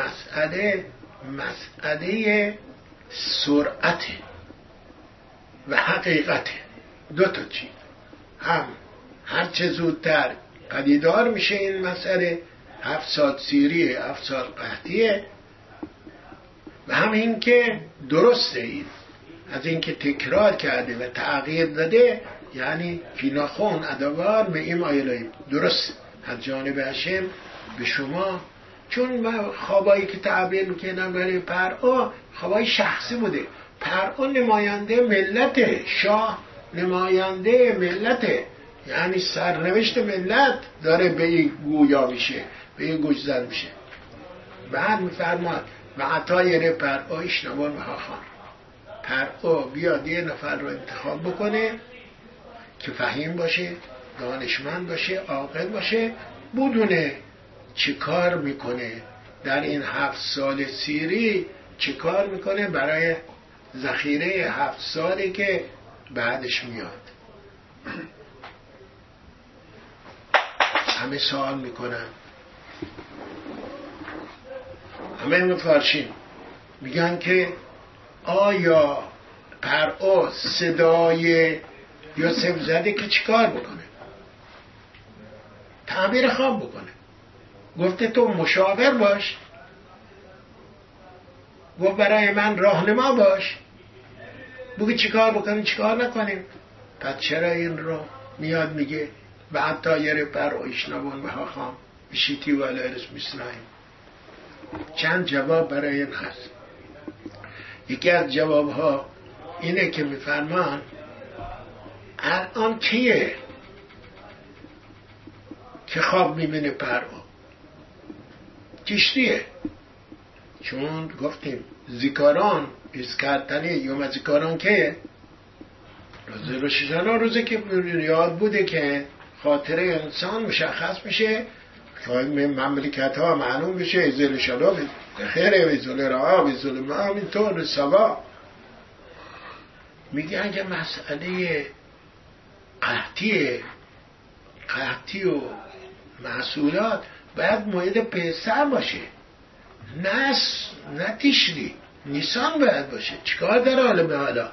مسئله سرعته و حقیقته. 2 تا چیز، هم هرچه زودتر پدیدار میشه این مسئله، 7 سال سیریه 7 سال قحطیه، و هم این که درسته، این از این که تکرار کرده و تغییر داده، یعنی فیناخون ادوار به این آیلایی درست از جانب هشم به شما. چون من خوابایی که تعبیر میکنم برای پرعا خوابای شخصی بوده. پرعا نماینده ملت، شاه نماینده ملت، یعنی سرنوشت ملت داره به این گویا میشه، به این گوشزد میشه. بعد میفرماد و عطای پرعایش نبان و خان، پرعا بیاد یه نفر رو انتخاب بکنه که فهیم باشه، دانشمند باشه، عاقل باشه، بدونه چه کار میکنه در این 7 سال سیری، چه کار میکنه برای ذخیره 7 سالی که بعدش میاد. همه سوال میکنن، همه مفارشین میگن که آیا پرعا صدای یوسف زده که چیکار بکنه؟ تعبیر خواب بکنه. گفته تو مشاور باش، گفت برای من راهنما باش، بگی چیکار بکنیم چیکار نکنیم. پس چرا این رو میاد میگه و حتی یه پرعایش نبون به خام بشیتی و الارس میسناییم؟ چند جواب برای این هست. یکی از جواب ها اینه که میفرمان الان کیه که خواب میبینه پرعا؟ کشتیه. چون گفتیم زیکاران اسکرتنی یوم زیکاران که روز روش هاشانا، روزی که یاد بوده که خاطر انسان مشخص میشه، مملکت ها معلوم میشه، ازل شلا خیره و ازل رعا و ازل ما همینطور سوا. میگه اگه مسئله قحطی و محصولات باید موعد پیسر باشه، نه تشری، نیسان باید باشه. چیکار در حال به حالا؟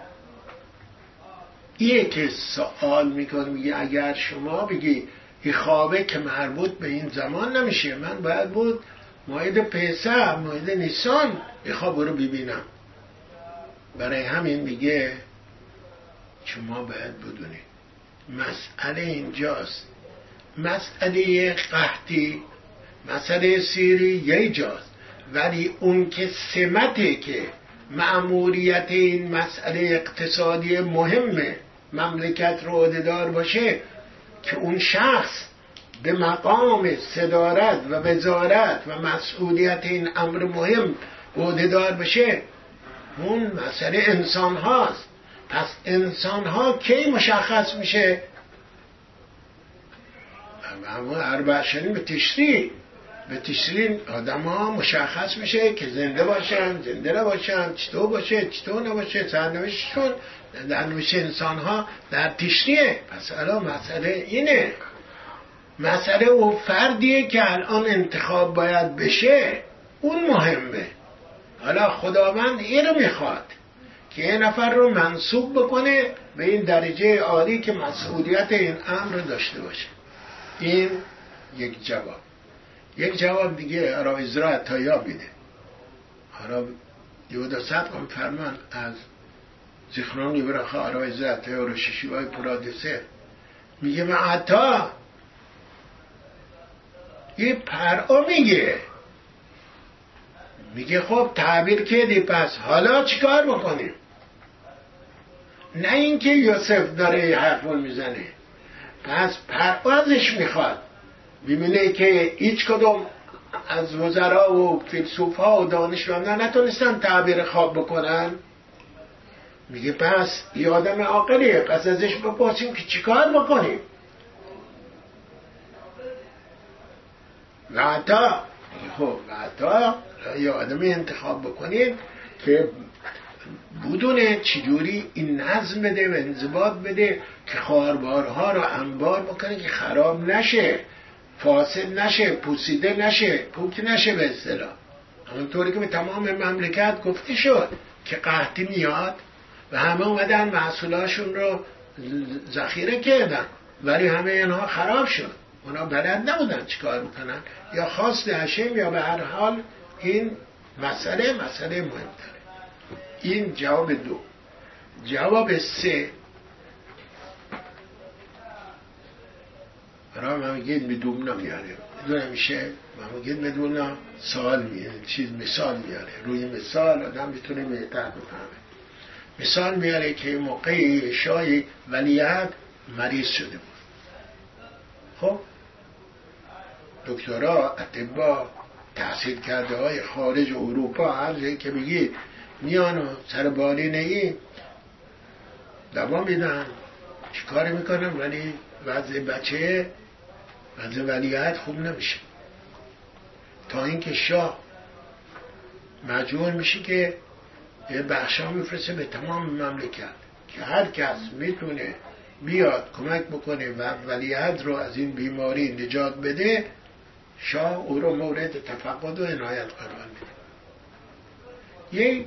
یه که سوال میکنه، میگه اگر شما بگی این خوابه که مربوط به این زمان نمیشه، من باید بود موعد پیسر، موعد نیسان این خواب رو ببینم. برای همین میگه شما باید بدونی مسئله اینجاست. مسئله قحطی، مسئله سیری یه جاست، ولی اون که سمته که مأموریت این مسئله اقتصادی مهمه مملکت رو عهده‌دار باشه، که اون شخص به مقام صدارت و وزارت و مسئولیت این امر مهم عهده‌دار بشه، اون مسئله انسان هاست. پس انسان ها کی مشخص میشه؟ اربع شنین به تشرین آدم ها مشخص میشه که زنده باشن، زنده نباشن، چطور باشه، چطور نباشه، سرنوشتشون در نوش انسان ها در تشریه. پس الان مسئله اینه، مسئله او فردیه که الان انتخاب باید بشه، اون مهمه. حالا خداوند این رو میخواد که یه نفر رو منصوب بکنه به این درجه عالی که مسئولیت این امر رو داشته باشه. این یک جواب. یک جواب دیگه را ازرا تایا بیده. حالا 200 فرمان از زیخران یبرخ آرای ذاته و رششیوهای پرادسه، میگه من حتی یه پرعا میگه خب تعبیر کردی، پس حالا چیکار بکنیم؟ نه اینکه یوسف داره یه حرفون میزنه، پس پرعا ازش میخواد ببینه که هیچ کدوم از وزرا و فیلسوفا و دانشمندان نتونستن تعبیر خواب بکنن. میگه پس یه آدم عاقلیه، پس ازش بپرسیم که چیکار بکنیم. و حتی خب یه آدمی انتخاب بکنید که بدونه چجوری این نظم بده و انضباط بده که خاربارها رو انبار بکنه که خراب نشه، فاسد نشه، پوسیده نشه، پوک نشه به اصطلاح. همونطوری که به تمام مملکت گفته شد که قحطی میاد و همه اومدن محصولاشون رو ذخیره کردن، ولی همه اینها خراب شد. اونا بلد نبودن چیکار بکنن، یا خواست هشم، یا به هر حال این مسئله مهمتره. این جواب دو. جواب سه، برای ممگید بدون نمیاره، بدون میشه ممگید بدون سوال میاره، چیز مثال میاره، روی مثال آدم بتونه بهتر بفهمه. مثال میاره که موقعی شاه ولیعهد مریض شده بود. خب دکترها، اطباء، تحصیل کرده های خارج اروپا، هر جایی که بگی میان و سر بالینه ای دوا میدن، چیکار میکنن، ولی وضع بچه، وضع ولیعهد خوب نمیشه، تا اینکه شاه مجبور میشه که یه بخشا میفرسته به تمام مملکت که هر کس میتونه بیاد کمک بکنه و ولیعهد رو از این بیماری نجات بده، شاه او رو مورد تفقد و عنایت قرار میده. یه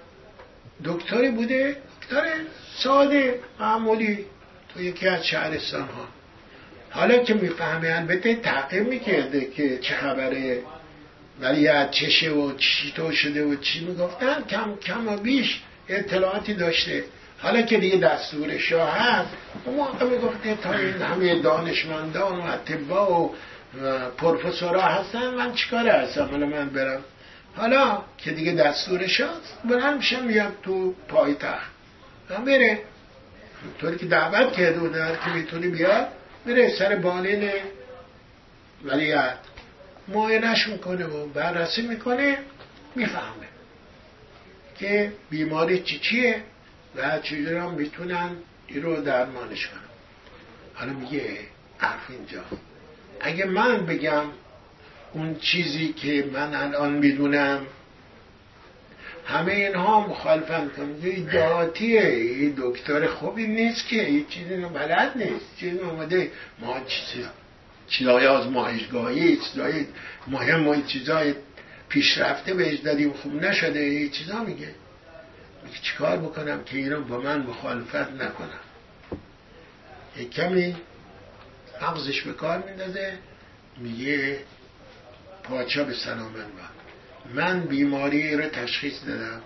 دکتری بوده، دکتر ساده معمولی تو یکی از شهرستان ها. حالا که میفهمه البته تعقیب میکرده که چه خبره، ولیعهد چشه و چی تو شده و چی میگفتن، کم و بیش اطلاعاتی داشته. حالا که دیگه دستور شاه هست، اون موقع میگفته تا این همه دانشمندان و اطباء و پروفسورها هستن، من چیکار هستم، من برم. حالا که دیگه دستور شاه برم میشم میاد تو پایتخت، من بره طوری که دعوت کرده و در که میتونی بیاد، بره سر بالین ولیعهد معاینش میکنه و بررسی میکنه، میفهمه که بیماری چیه و چجوری هم میتونن این رو درمانش کنن. حالا میگه حرف اینجا، اگه من بگم اون چیزی که من الان میدونم همه اینها مخالفن کنم، یه ایدئاتیه، یه دکتر خوبی نیست که یه چیزی رو بلد نیست، چیزی اومده ما چیزای آزمایشگاهی، چیزای مهم و چیزای پیشرفته بهش دادیم خوب نشده، یه چیزا میگه چیکار بکنم که اینو با من مخالفت نکنم. یک کمی مغزش به کار میندازه، میگه پادشاه به سلامت باد، من بیماری رو تشخیص دادم،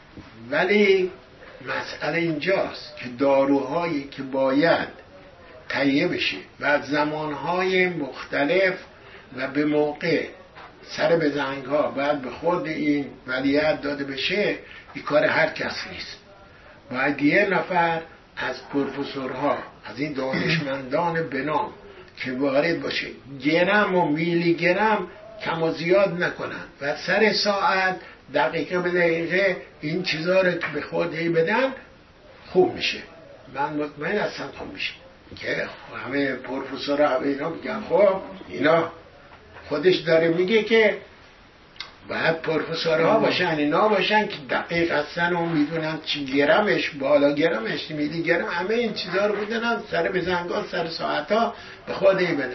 ولی مسئله اینجاست که داروهایی که باید تهیه بشه و زمانهای مختلف و به موقع سر به زنگ‌ها باید به خود این ولیعهد داده بشه، این کار هر کس نیست. باید یه نفر از پروفسورها، از این دانشمندان بنام که وارد باشه، گرم و میلی گرم کم و زیاد نکنن و سر ساعت، دقیقه به دقیقه این چیزا رو که به خود بدن خوب میشه. من مطمئن هستم خوب میشه. که همه پروفسورها همه اینا میگن خب اینا خودش داره میگه که باید پروفسورها باشن، اینا باشن که دقیق هستن و میدونن چی گرمش، بالا گرمش، میلی گرم، همه این چیزا رو بدنن سر به زنگان، سر ساعتا به خودی بدن.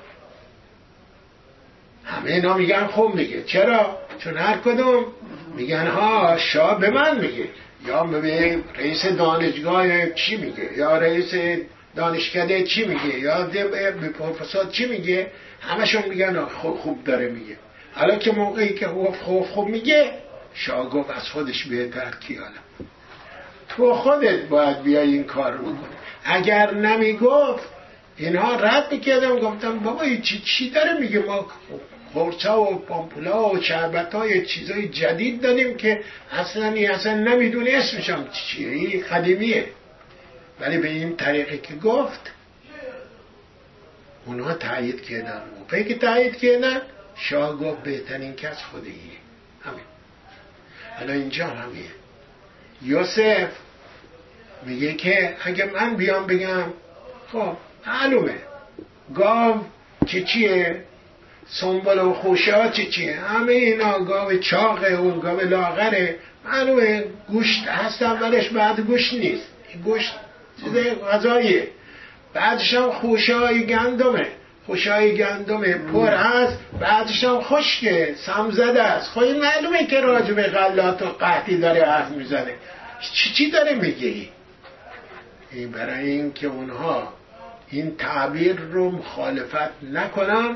همه اینا میگن خب میگه. چرا؟ چون هر کدوم میگن ها شاه به من میگه، یا به رئیس دانشگاه چی میگه، یا رئیس دانشکده چی میگه، یا به پروفسور چی میگه، همشون میگن خوب داره میگه. حالا که موقعی که خوب میگه، شاه گفت از خودش بهتر کی؟ حالا تو خودت باید بیای این کار رو بکنی. اگر نمیگفت اینها رد میکردم، گفتم بابا چی داره میگه، ما خورچا و پامپولا و شربت‌های چیزای جدید دادیم که اصلا نمیدونی اسمش هم چیه، این قدیمیه. ولی به این طریقی که گفت اونها تایید کردن. موقعی که تایید کردن شاه گفت بهترین کس خودیه. همین. حالا اینجا همیه. یوسف میگه که اگه من بیام بگم خب معلومه گاو که چیه، سنبل و خوشه ها چیه، همه اینا گاو چاقه و گاو لاغره، معلومه گوشت هست اولش، بعد گوشت نیست، گوشت چیز غذاییه، بعدش هم خوشه های گندمه پر هست، بعدش هم خشکه سمزده است. خب معلومه که راجع به غلات و قحطی داره حرف میزنه. چی داره میگه؟ این برای این که اونها این تعبیر رو مخالفت نکنن.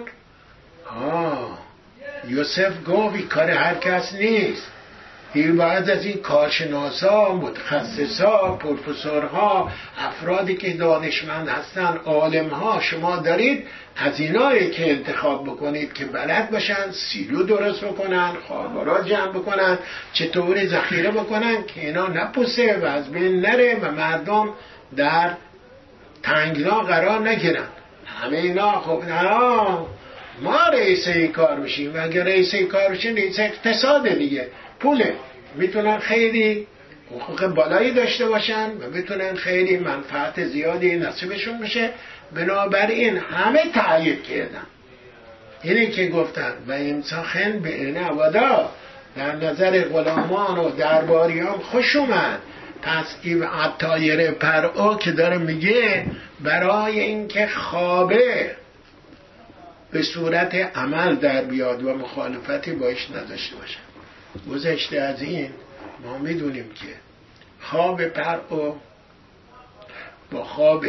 یوسف گفت این کار هر کس نیست، این باید از این کارشناسا، متخصصا، پروفسورها، افرادی که دانشمند هستن، عالمها شما دارید، از اینایی که انتخاب بکنید که بلد باشن سیلو درست بکنن، خاربارا جمع بکنن، چطوری ذخیره بکنن که اینا نپوسه و از بین نره و مردم در تنگنا قرار نگیرن. همه اینا خب ما رئیس این کار بشیم و اگر رئیس این کار بشیم رئیس اقتصاد دیگه، پوله، میتونن خیلی حقوق بالایی داشته باشن و میتونن خیلی منفعت زیادی نصیبشون بشه. بنابراین همه تایید کردن اینه که گفتن و امساخن به این عوادا، در نظر غلامان و درباریان خوش اومد. پس این عطایر پرعو که داره میگه برای اینکه خوابه به صورت عمل در بیاد و مخالفتی باش نداشته باشه. گذشته از این ما میدونیم که خواب پرعو با خواب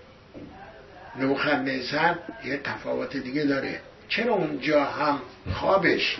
نبوخدنصر یه تفاوت دیگه داره. چرا اونجا هم خوابش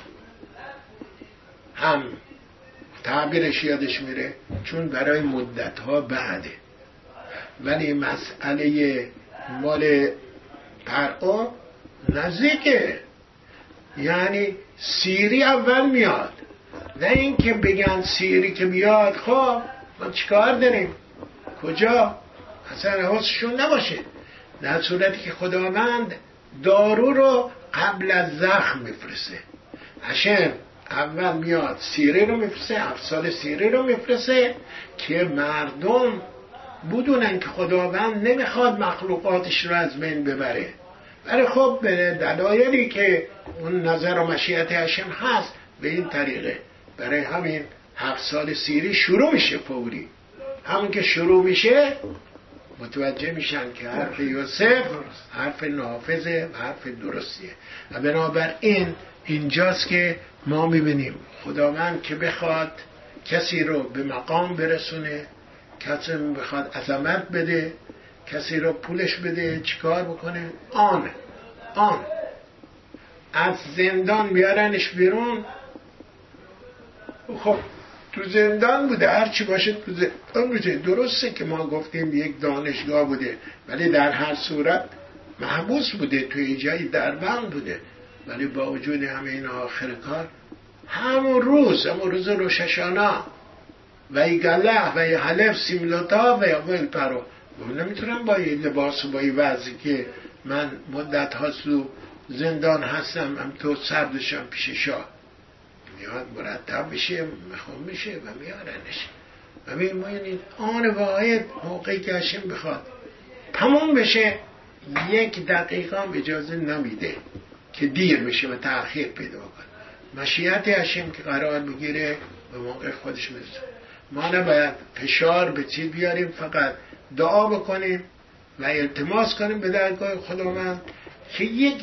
هم تعبیرش یادش میره؟ چون برای مدتها بعده. ولی مسئله مال پرعو نزدیکه، یعنی سیری اول میاد، نه این که بگن سیری که بیاد خب ما چیکار داریم کجا، اصلا حواسشون نباشه. در صورتی که خداوند دارو رو قبل از زخم میفرسته. هشم اول میاد سیری رو میفرسته، افصال سیری رو میفرسته که مردم بدونن که خداوند نمیخواد مخلوقاتش رو از بین ببره. ولی خب به دلایلی که اون نظر و مشیت هشم هست به این طریقه، برای همین 7 سال سیری شروع میشه فوری. همون که شروع میشه متوجه میشن که حرف یوسف حرف نافذه و حرف درستیه. و بنابراین اینجاست که ما میبینیم خداوند که بخواد کسی رو به مقام برسونه، کسی رو بخواد عظمت بده، کسی رو پولش بده، چیکار بکنه؟ آن از زندان بیارنش بیرون. خب تو زندان بوده، هرچی باشه تو زندان بوده. درسته که ما گفتیم یک دانشگاه بوده، ولی در هر صورت محبوس بوده، توی جایی در بند بوده. ولی با وجود همه این آخر کار همون روز روششانه و ای گله و ای حلف سیملوتا و یا ویل پرو، نمیتونم با یه لباس و با یه وضعی که من مدت هاست تو زندان هستم هم تو سردشم پیش شاه، میاد مرتب بشه مخوم میشه و میارنش. و میبینید آن واحد موقعی که هشم بخواد تموم بشه 1 دقیقه هم اجازه نمیده که دیر بشه و تأخیر پیدا کنه. مشیت هشم که قرار بگیره به موقع خودش میرسه. ما نباید فشار به چیز بیاریم، فقط دعا بکنیم و التماس کنیم به درگاه خداوند که یک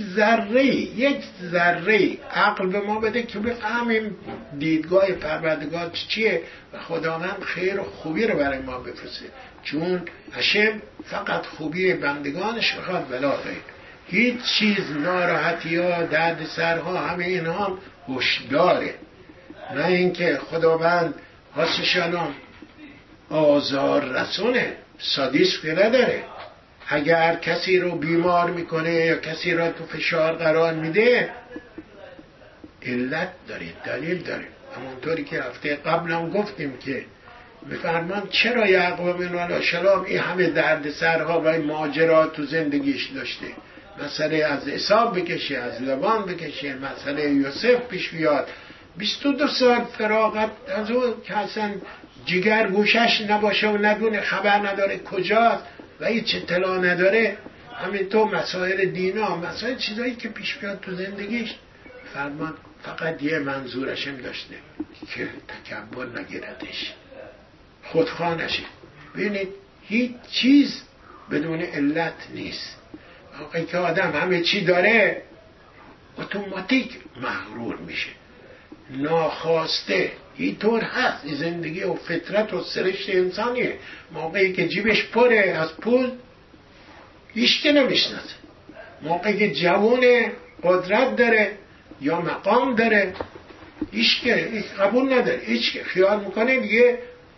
ذره عقل به ما بده که بفهمیم دیدگاه پروردگار چیه و خداوند خیر و خوبی رو برای ما بفرسته. چون هشم فقط خوبی بندگانش میخواد ولا غیر. هیچ چیز ناراحتی ها، درد سرها، همه اینها هم هشداره. نه اینکه خداوند حسشانم آزار رسونه، سادیسم که نداره. اگر کسی رو بیمار میکنه یا کسی رو تو فشار قرار میده علت داره، دلیل داره. همونطوری که هفته قبلم گفتیم که میفرمان چرا یعقوب بن السلام این همه درد سرها و ماجرات تو زندگیش داشته، مسئله از عیسی بکشه، از لبان بکشه، مسئله یوسف پیش بیاد، 22 سال فراغت از اون که اصلا جگر گوشش نباشه و ندونه، خبر نداره کجاست و هیچ اطلاع نداره. همینطور مسائل دینا، مسائل چیزایی که پیش بیاد تو زندگیش، فرمان فقط یه منظورشم داشته که تکبر نگیردش، خودخواه نشه. ببینید هیچ چیز بدون علت نیست. وقتی که آدم همه چی داره اتوماتیک مغرور میشه، ناخواسته. اینطور هست این زندگی و فطرت و سرشت انسانیه. موقعی که جیبش پره از پول هیچ که نمیشناسه، موقعی که جوان قدرت داره یا مقام داره هیچ که قبول نداره، هیچ که خیال میکنه دیگه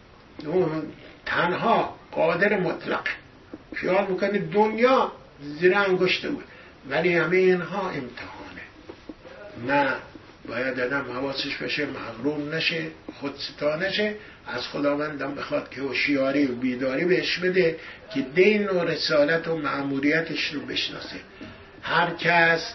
تنها قادر مطلق، خیال میکنه دنیا زیر انگشت بود. ولی همه اینها امتحانه. نه، باید آدم حواسش بشه، مغرور نشه، خودستا نشه، از خداوندم بخواد که هوشیاری و بیداری بهش بده که دین و رسالت و مأموریتش رو بشناسه. هر کس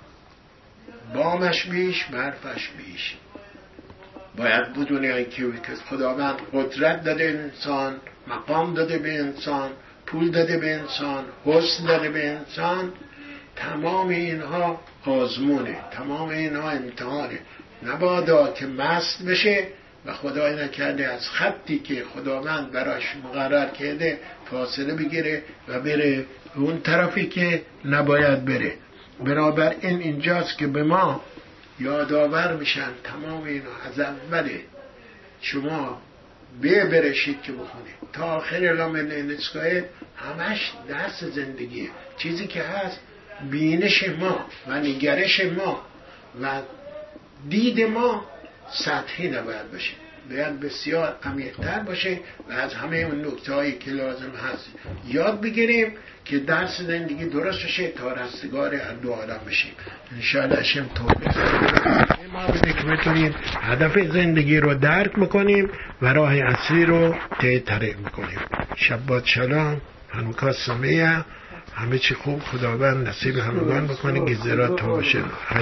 بامش بیش برفش بیش. باید بدونه که خداوند قدرت داده انسان، مقام داده به انسان، پول داده به انسان، حسن داده به انسان. تمام اینها آزمونه، تمام اینها امتحانه. نبادا که مست بشه و خدای نکرده از خطی که خداوند براش مقرر کرده فاصله بگیره و بره اون طرفی که نباید بره. بنابراین اینجاست که به ما یادآور میشن تمام اینا. از اول شما برشید که بخونید تا آخر لامن نسکای همش درس زندگیه. چیزی که هست بینش ما و نگرش ما و دید ما سطحی نباید باشه، باید بسیار عمیق‌تر باشه و از همه اون نکته‌هایی که لازم هست یاد بگیریم که درس زندگی درست بشه تا رستگار هر دو عالم بشیم. انشاءالله هشم توفیق ما بده که بتونیم هدف زندگی رو درک بکنیم و راه اصلی رو طی بکنیم. شبات شلام، هنوکا سمیه، همه چی خوب. خداوند نصیب همگان بکنه، گذرات تا باشه.